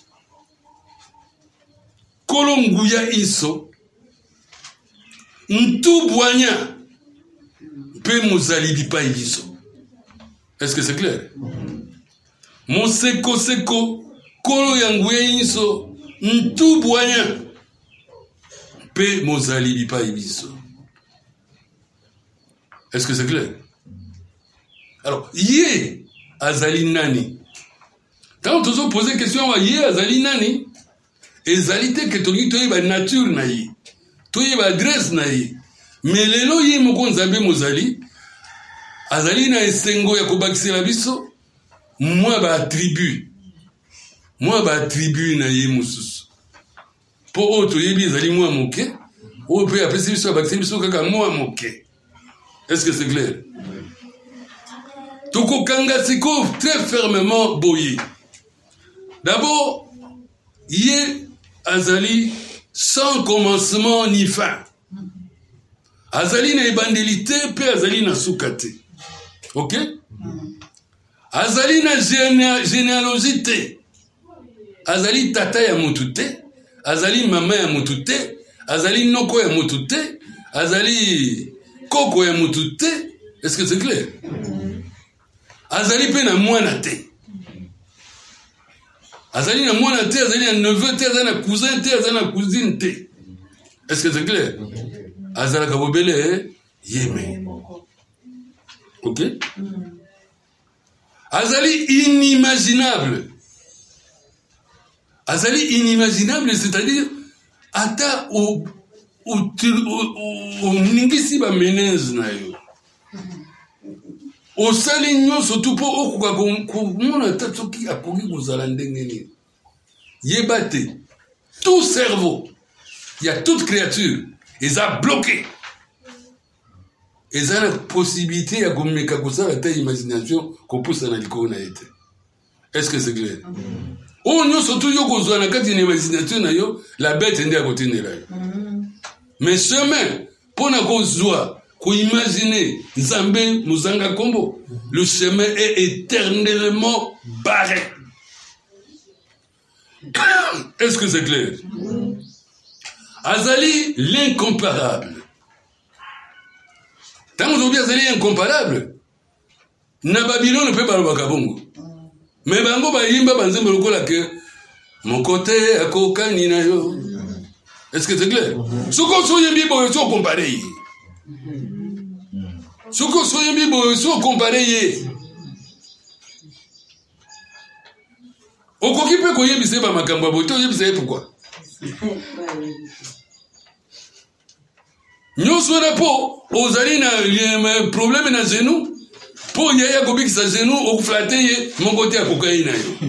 kolonguya iso, ntubwanya, pe mozali bipa ibiso. Est-ce que c'est clair? Mon seko kolo yanguya iso, ntubwanya, pe mozali bipa ibiso. Est-ce que c'est clair? Alors, yé azali nani? Quand on se pose la question, yé azali nani? Ezali te ke tongi toye ba nature na ye, toye ba adresse na ye. Mais lelo ye moko nzambe mozali, azali na esengo ya kobakisela biso, mwa ba attribut na ye mususu. Po oto yebi ezali mwa moke, o pe apesi biso abakisela biso kaka mwa moke. Est-ce que c'est clair? Toko kanga siko très fermement boye. D'abord, yé azali sans commencement ni fin. Azali na ebandélité pe azali na soukate. Ok? Azali na généalogité. Azali tata ya mutute. azali mama ya mutu te, azali noko ya mutu te, azali koko ya mutu te. Est-ce que c'est clair? Azali pe na mwana te. Azali na mwana te, azali na neveu te, azali na cousin te, azali na cousine te. Est-ce que c'est clair? Azala kabobele yeme. Ok? Azali inimaginable. Azali inimaginable, c'est-à-dire ata o ningisi ba menez na yo. O sali nyonso tu po okuka komona tatsoki akoki kozala ndenge nini. Yeba te. Tout cerveau, il y a toute créature, ils ont bloqué. Ils ont la possibilité à komeka kosala ta imagination qu'on pousse na likolo na ete. Est-ce que c'est clair? Oh nyonso tu yo kozwa na kati na imagination na yo, la bête ndi à côté de là. Mais chemin pour na kozwa ko imaginer Nzambe Muzanga Kombo, le chemin est éternellement barré. Est-ce que c'est clair? Azali l'incomparable. Tant aujourd'hui Azali incomparable. Na Babylone ne peut pas le bakabongo. Mais bango ba yimba banzembe lokola ke mon côté akokani na yo. Est-ce que c'est clair? Soko soyembi boyo so comparer. Soko soyembi boyo so comparer. Okoki pe koyebise ba makambo boto yebise pourquoi? Nyonso na po ozali na problème na genou po yaya kobikisa genou okuflate ye mongote ya kokai na yo.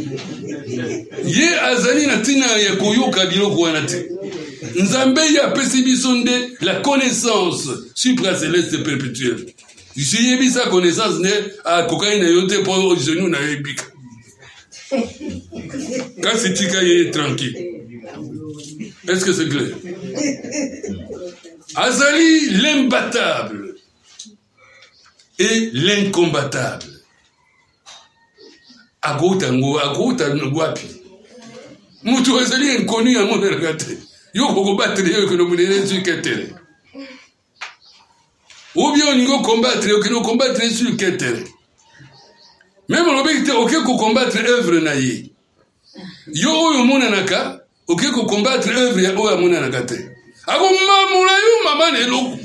Ye azali na tina ya koyoka biloko wana te. Nzambe ya pesi biso nde la connaissance supracéleste perpétuelle. Je yebisa connaissance ne a kokai na yo te po genou na yebika. Quand c'est tika ye tranquille. Est-ce que c'est clair? Azali l'imbattable et l'incombattable. Agota ngwapi. Mutu azali inconnu à mon regate. Yo ko combattre yo que no munene sur ketere. Ou bien on go combattre yo que no combattre sur ketere. Même l'objectif ok ko combattre œuvre na ye. Yo oyo mona naka ok ko combattre œuvre ya oyo mona naka te. Ako mamula yo mama ne loko.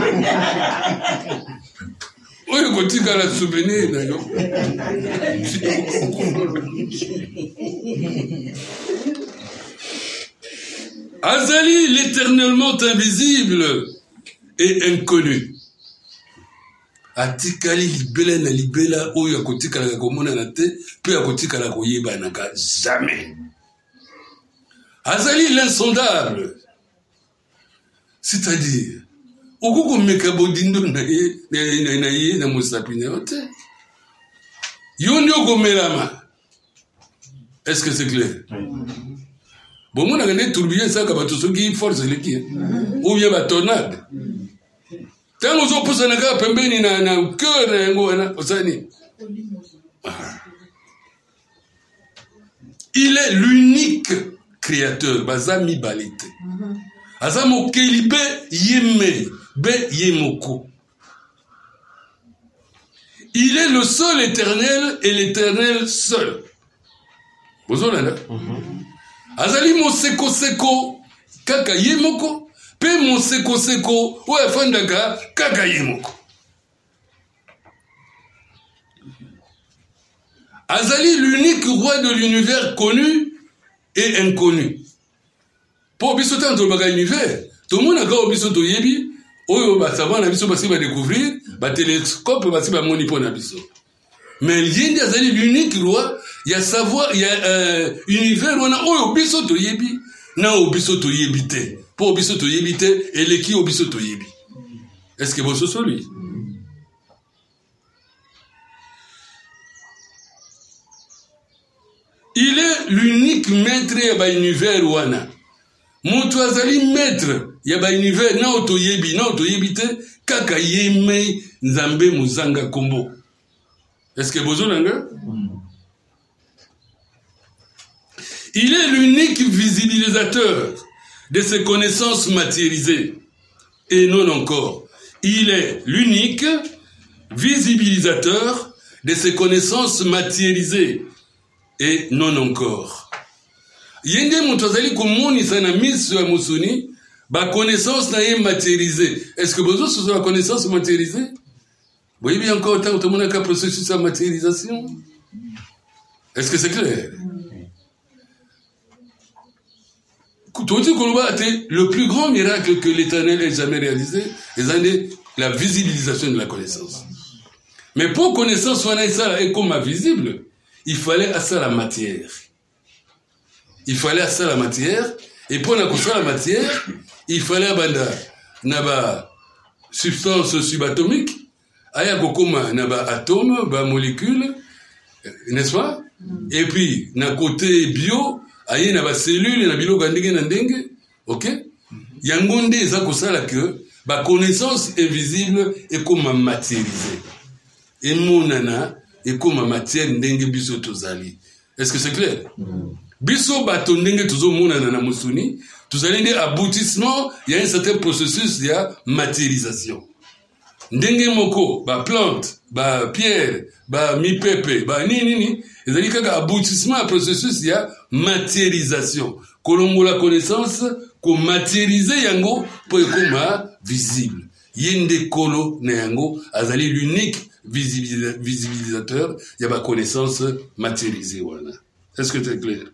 Oyo kotika la souvenir na yo. Azali l'éternellement invisible et inconnu. Atikali libela na libela oyo akotika la komona na te pe akotika la koyeba naka jamais. Azali l'insondable. C'est-à-dire okoko meka bodindo na ye na musapine ote. Yo ndio komelama. Est-ce que c'est clair? Bon mon a tourbillon ça ka bato soki force leki. Ou bien ba tornade. Tant aux opposés na pembeni na cœur na ngo na osani. Il est l'unique créateur bazami balite. Azamo kelibe yeme be yemoko. Il est le seul éternel et l'éternel seul. Bozolanda. Azali mo seko seko kaka yemoko pe mo seko seko o afandaka kaka yemoko. Azali l'unique roi de l'univers connu et inconnu. Pour biso tanto baga univers, tout le monde a gros biso to yebi, oyo ba savant na biso basi ba découvrir, ba télescope basi ba moni po na biso. Mais yindi azali l'unique roi, il y a savoir, il y a univers wana oyo biso to yebi, na o biso to yebi te. Pour biso to yebi te et leki o biso to yebi. Est-ce que boso so lui? Il est l'unique maître ya univers wana. Mutu azali maître ya univers na otoyebi te kaka yeme Nzambe Muzanga Kombo. Est-ce que bozo nanga? Il est l'unique visibilisateur de ses connaissances matérialisées. Et non encore. Il est l'unique visibilisateur de ses connaissances matérialisées. Et non encore. Yende mutazali kumoni sana misu ya musuni, ba connaissance na ye matérialisée. Est-ce que vous avez la connaissance matérialisée? Vous voyez bien encore tant que tout le monde a un processus de matérialisation? Est-ce que c'est clair? Le plus grand miracle que l'Éternel ait jamais réalisé, c'est la visibilisation de la connaissance. Mais pour connaissance soit ça et comme visible, il fallait à ça la matière. Il fallait à ça la matière, et pour la matière, il fallait naba substance subatomique, aya kokoma naba atome, ba molécule, n'est-ce pas? Et puis na côté bio, aya naba cellule, na bilo gandenge na ndenge, ok? Yangonde eza kosala que ba connaissance invisible et comme matérialisée. Et monana et comme matière ndenge biso tozali. Est-ce que c'est clair? Biso bato ndenge tozo monana na musuni, tozali des aboutissements, il y a un certain processus de matérialisation. Ndenge moko, ba plante, ba pierre, ba mipepe, ba nini, ezali kaka aboutissement à processus de matérialisation. Kolongo la connaissance, ko matérialiser yango pour ekoma visible. Yende kolo na yango azali l'unique visibilisateur, il y a ba connaissance matérialisée wana. Est-ce que c'est clair?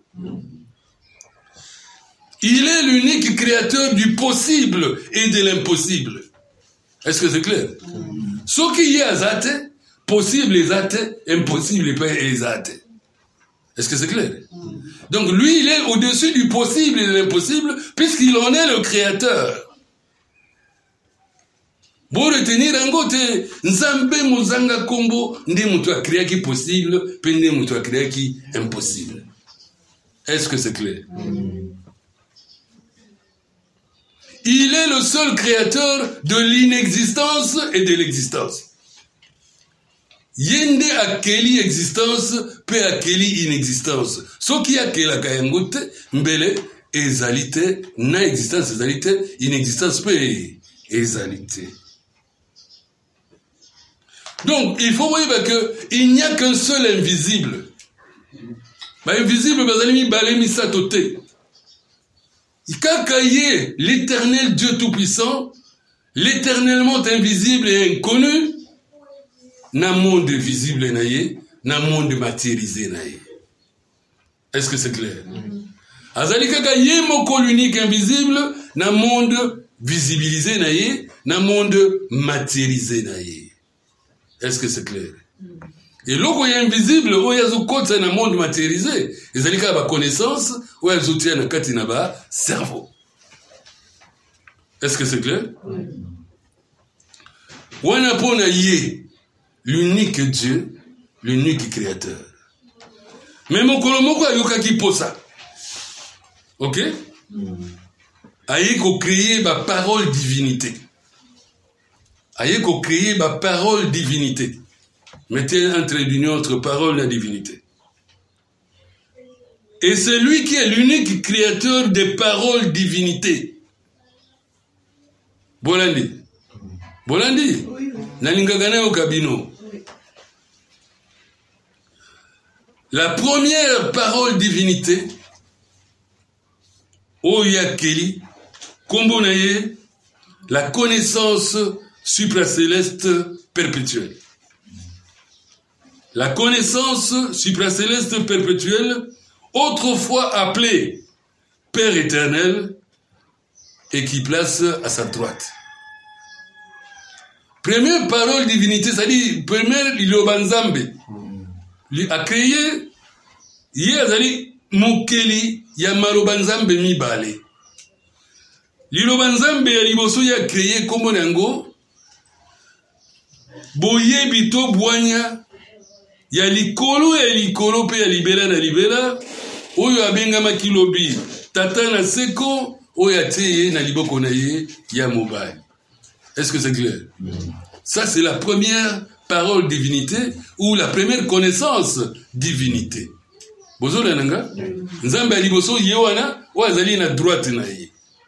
Il est l'unique créateur du possible et de l'impossible. Est-ce que c'est clair? Ce qui est azate, possible est azate, impossible est azate. Est-ce que c'est clair? Donc lui, il est au-dessus du possible et de l'impossible, puisqu'il en est le créateur. Pour retenir un côté, Nzambe Muzanga Kombo, ndi mutu a créé qui possible, puis ndi mutu a créé qui impossible. Est-ce que c'est clair? Il est le seul créateur de l'inexistence et de l'existence. Yende akeli existence, pe akeli inexistence. Ce qui akeli akayangote, mbele, ezalité, na existence, ezalité, inexistence, pe ezalité. Donc, il faut voir qu'il n'y a qu'un seul invisible. Invisible, balemi satote. Kakaye, l'éternel Dieu tout-puissant, l'éternellement invisible et inconnu, na monde visible naye, na monde matérialisé naye. Est-ce que c'est clair? Azali kakaye moko l'unique invisible, na monde visibilisé naye, na monde matérialisé naye. Est-ce que c'est clair? Et l'eau est invisible, où il y a un côté dans le monde matérialisé, ils ont une connaissance, où il y a un côté dans le cerveau. Est-ce que c'est clair? Où on a pour l'unique Dieu, l'unique créateur. Mais mon colombo a yoka qui pose ça. Ok? Aïe qu'on crée ma parole divinité. Aïe qu'on crée ma parole divinité. Mettez un trait d'union entre parole et divinité. Et c'est lui qui est l'unique créateur des paroles divinité. Bolandi. Bolandi. Nalingagana au cabino. La première parole divinité, Oyakeli, Kombonaye, la connaissance supracéleste perpétuelle. La connaissance supracéleste perpétuelle, autrefois appelée Père éternel, et qui place à sa droite. Première parole divinité, c'est-à-dire, première, il a créé, Yazali Mukeli, Yamarobanzambe Mibale. Lilobanzambe Yaliboso a créé Komonango, Boye Bito Boanya, ya likolo pe ya libela na libela oyo abengama kilobi tata na seko oyo ateye na liboko na ye ya mobile. Est-ce que c'est clair? Ça c'est la première parole divinité ou la première connaissance divinité. Bozo lenanga. Nzambe aliboso yewana ou azali na droite na ye.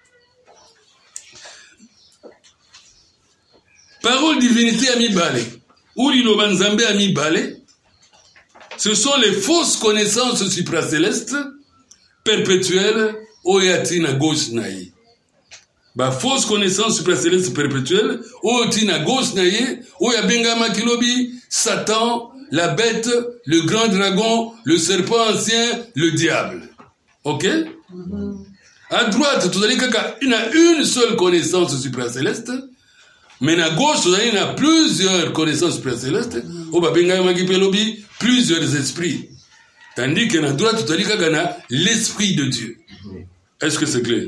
Parole divinité à mi-balé, ou l'inoban Nzambe à mi-balé, ce sont les fausses connaissances supracélestes, perpétuelles, ou yatina gauche naïe. Ba fausse connaissance supracéleste perpétuelle, ou yatina gauche naïe, ou yabenga makilobi, Satan, la bête, le grand dragon, le serpent ancien, le diable. Ok? À droite, tu as dit qu'il y a une seule connaissance supracéleste, mais à gauche, il y a plusieurs connaissances supracélestes, plusieurs esprits. Tandis qu'à droite, tu as dit qu'il y a l'esprit de Dieu. Est-ce que c'est clair?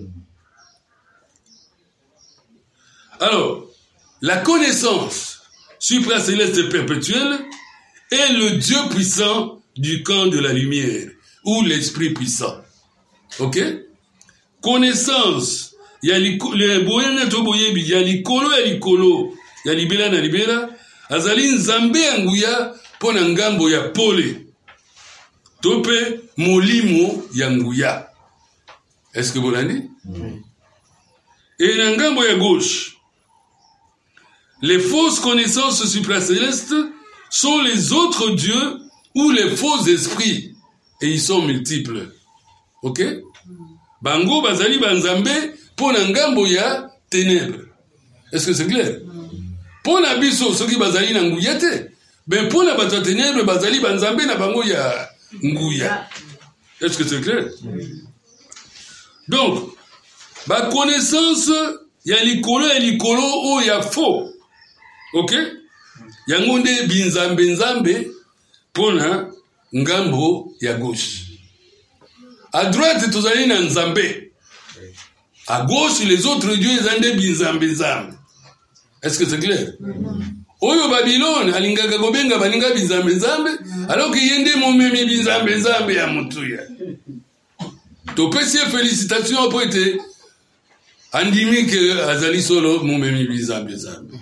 Alors, la connaissance supracéleste perpétuelle est le Dieu puissant du camp de la lumière, ou l'esprit puissant. Ok? Connaissance. Il y a les boyens to boyebi, il y a les kolo, il y a libela na libela, azali nzambe yanguya pona ngambo ya pole. Tope molimo yanguya. Est-ce que vous l'avez? Et na ngambo ya gauche, les fausses connaissances supracélestes sont les autres dieux ou les faux esprits. Et ils sont multiples. Ok? Bango bazali banzambe pona ngambo ya ténèbres. Est-ce que c'est clair? Pona biso soki bazali na nguya te, ben pona bato ténèbres bazali banzambe na bango ya nguya. Est-ce que c'est clair? Donc, ba connaissance ya likolo o ya faux. Ok? Yango nde binzambe nzambe pona ngambo ya gauche. À droite, tozali na nzambe. À gauche, les autres dieux, ils ont des binzambe. Est-ce que c'est clair? Oyo Babylone, alingaka gobenga balinga binzambe, alors qu'il y a des momemi binzambe ya mutuya. Topesi félicitations pour être andimi que azali solo momemi binzambe.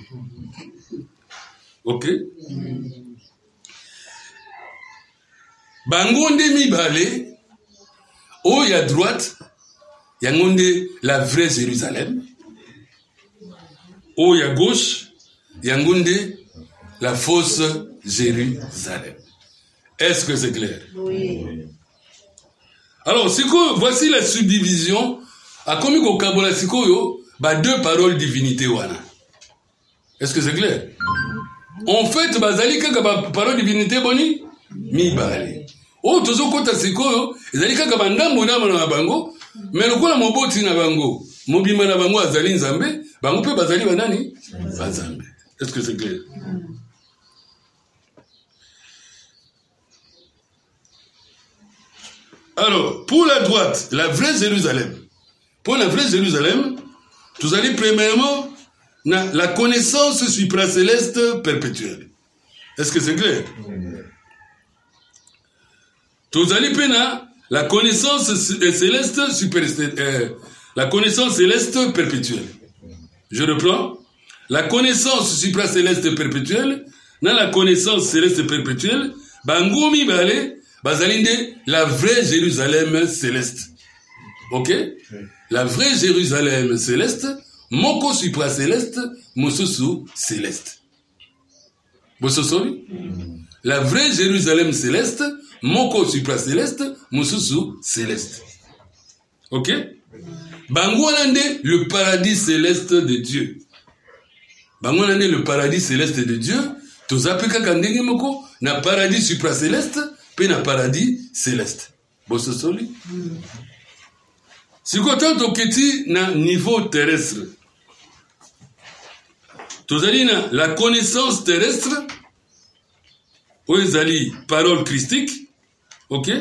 Ok? Bangonde mibale, au à droite, il y a la vraie Jérusalem. Au à gauche, il y a la fausse Jérusalem. Est-ce que c'est clair? Oui. Alors, voici la subdivision. A comme au Kabola Sikoyo, deux paroles divinité wana. Est-ce que c'est clair? En fait, bazali kaka parole divinité boni mibale. Oh, tozo kota sikoyo, ezali kaka bandambo na bango, mais lokola moboti na bango, mobima na bango azali nzambe, bango pe bazali banani? Bazambe. Est-ce que c'est clair? Alors, pour la droite, la vraie Jérusalem. Pour la vraie Jérusalem, vous allez premièrement la connaissance supracéleste perpétuelle. Est-ce que c'est clair? Vous allez pena la connaissance céleste la connaissance céleste perpétuelle. Je reprends. La connaissance supracéleste perpétuelle, dans la connaissance céleste perpétuelle, bangomi bale, bazalinde la vraie Jérusalem céleste. Ok? La vraie Jérusalem céleste, moko supracéleste, mosusu céleste. Bososoli? La vraie Jérusalem céleste, moko supracéleste, mosusu céleste. Ok? Bangouanande, le paradis céleste de Dieu. Bangouanande, le paradis céleste de Dieu. Tozapeka kandenge moko, na paradis supracéleste, pe na paradis céleste. Bososoli? Si kotan toketi na niveau terrestre, tozali na la connaissance terrestre, oezali parole christique, ok?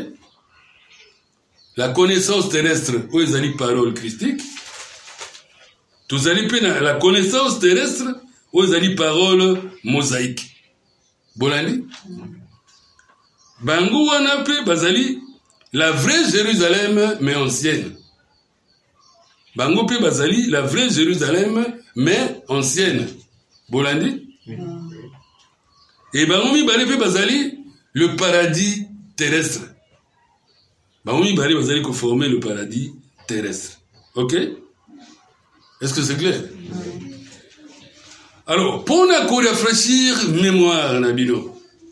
La connaissance terrestre, oezali parole christique. Tozali pe na la connaissance terrestre, oezali parole mosaïque. Bolani? Bango wana pe bazali la vraie Jérusalem mais ancienne. Bango pe bazali la vraie Jérusalem mais ancienne. Bolandi? Et bango mi bale pe bazali le paradis terrestre. Baomi Bali vous allez former le paradis terrestre. Ok? Est-ce que c'est clair? Alors, pour nous rafraîchir mémoire, Nabino,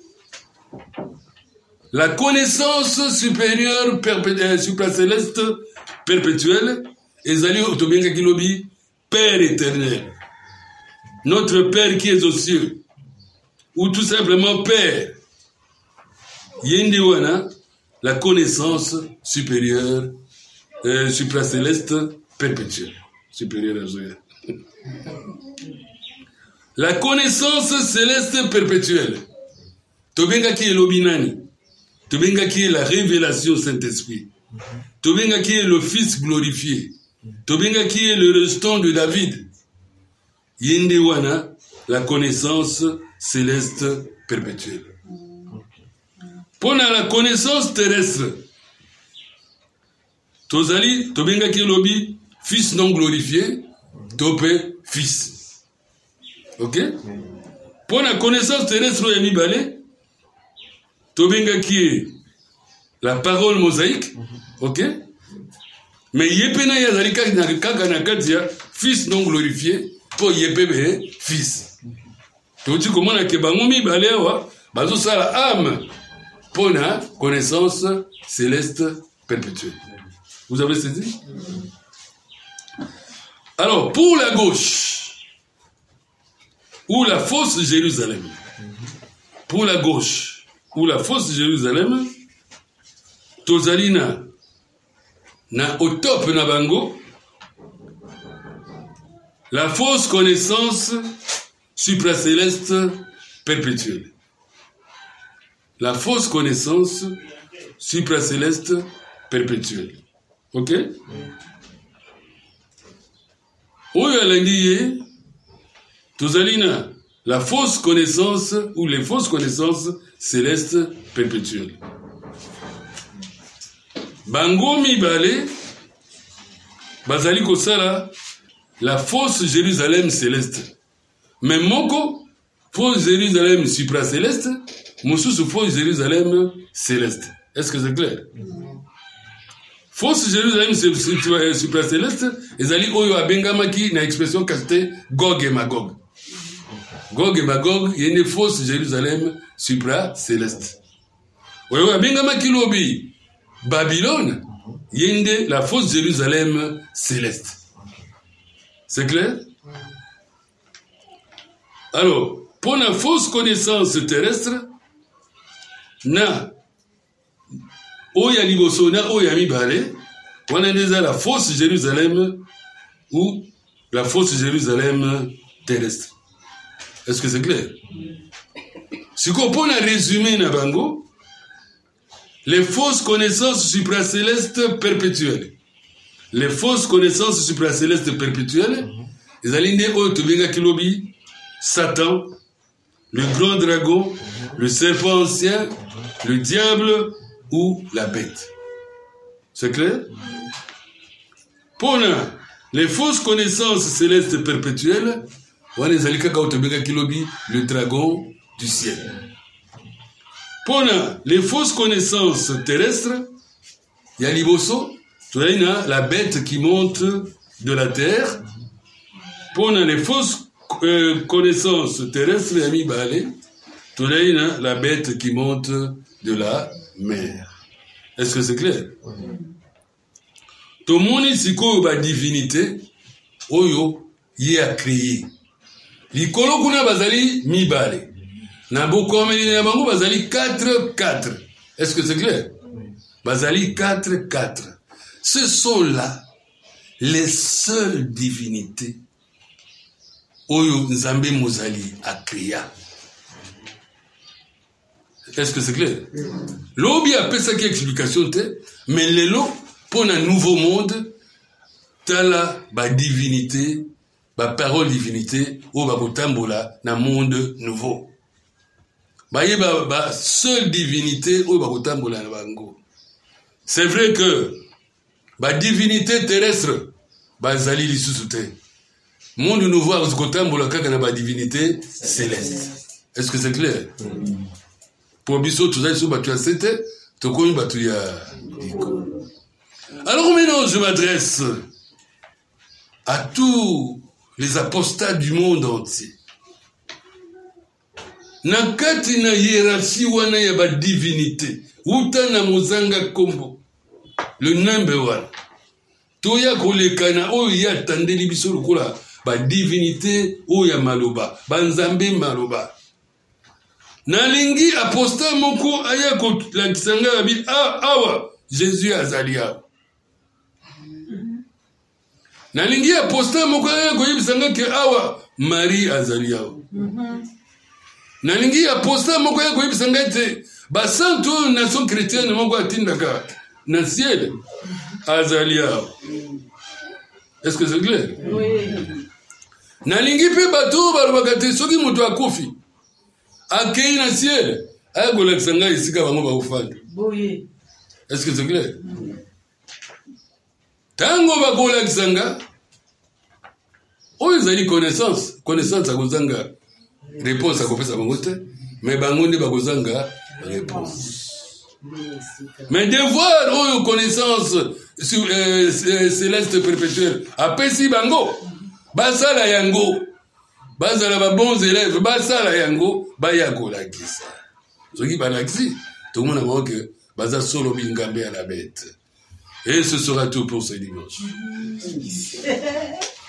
la connaissance supérieure supracéleste perpétuelle, Ezali Otobenga Kilobi, Père éternel. Notre Père qui est aux cieux, ou tout simplement Père. Yendiwana, la connaissance supérieure, supracéleste perpétuelle. Supérieure à Zoya. La connaissance céleste perpétuelle. Tobenga qui est l'obinani. Tobenga qui est la révélation Saint-Esprit. Tobenga qui est le Fils glorifié. Tobenga qui est le restant de David. Yendiwana, la connaissance céleste perpétuelle. Pour la connaissance terrestre, Tozali, Tobenga qui est l'obi, Fils non glorifié, Topé, Fils. Ok? Pour la connaissance terrestre, Yami Balé, Tobenga qui est la parole mosaïque, ok? Mais Yepena Yazalika Nakanakatia, Fils non glorifié, pour Yepebe, Fils. Tu dis comment la Kebangomi Baléwa, Bazo ça la âme, pour la connaissance céleste perpétuelle. Vous avez saisi? Alors, pour la gauche, ou la fausse Jérusalem, pour la gauche, ou la fausse Jérusalem, Tozalina, na au top na bango, la fausse connaissance supracéleste perpétuelle. La fausse connaissance supracéleste perpétuelle. Ok? Oyo alangiye, Tozalina, la fausse connaissance ou les fausses connaissances célestes perpétuelles. Bango mibale, bazali kosala, la fausse Jérusalem céleste. Mais moko, fausse Jérusalem supracéleste, mosusu fausse Jérusalem céleste. Est-ce que c'est clair? Fausse Jérusalem supracéleste, ezali oyo abengamaki na expression kasté Gog et Magog. Gog et Magog, yene fausse Jérusalem supracéleste. Oyo abengamaki lobi Babylone, yende la fausse Jérusalem céleste. C'est clair? Alors, pour la fausse connaissance terrestre, na oya liboso na oya mibale, on a déjà la fausse Jérusalem ou la fausse Jérusalem terrestre. Est-ce que c'est clair? Si on peut résumer na bango, les fausses connaissances supracélestes perpétuelles. Les fausses connaissances supracélestes perpétuelles, les alignés au Tobenga Kilobi, Satan, le grand dragon, le serpent ancien, le diable ou la bête. C'est clair? Pour les fausses connaissances célestes perpétuelles, on les alikaka au Tobenga Kilobi, le dragon du ciel. Pour les fausses connaissances terrestres, il y a Liboso, la bête qui monte de la terre. Pour les fausses connaissances terrestres, il y a Mibale, la bête qui monte de la mer. Est-ce que c'est clair? Tout le monde ici, la divinité, Oyo, y a créé. L'ikolo kuna bazali Mibale. Naboko na bango bazali 4. Est-ce que c'est clair? Bazali 4. Ce sont là les seules divinités Oyo Nzambe Mozali a créé. Est-ce que c'est clair? L'obi a fait ça qui explication, mais les lots pour un nouveau monde, tala ba divinité, ba parole divinité, ou ba botambola na monde nouveau. Baye ba seule divinité ou ba botambola na bango. C'est vrai que ba divinité terrestre ba zali lisusu te. Monde nouveau a botambola kaka na ba divinité céleste. Est-ce que c'est clair? Pour biso tuzali so ba tu accepte Tokomi batu ya Liko. Alors maintenant, je m'adresse à tous les apostats du monde entier. Nakati na hiérarchie wana ya ba divinité. Uta na mozanga kombo. Le number one. Toya kolekana oyo ya tandeli biso lokola ba divinité oyo ya maloba. Banzambe maloba. Nalingi apostat moko aya ko la kisanga bi awa Jésus azali awa. Nalingi apostat moko aya ko yibisanga ke awa Marie azali awa. Nalingi apostat moko aya ko yibisanga te ba santo nation chrétienne moko atindaka na ciel azali awa. Est-ce que c'est clair? Oui. Nalingi pe bato balobaka te soki moto akofi akei na ciel akolakisanga esika bango bakofanda. Oui. Est-ce que c'est clair? Tango bakolakisanga oyo ezali connaissance akozanga réponse akopesa bango te, mais bango nde bakozanga réponse. Mais devoir oyo connaissance céleste perpétuelle apesi bango basala yango bazala ba bons élèves basala yango baya kolakisa soki balakisi tokomona bango ke baza solo bingambe à la bête. Et ce sera tout pour ce dimanche.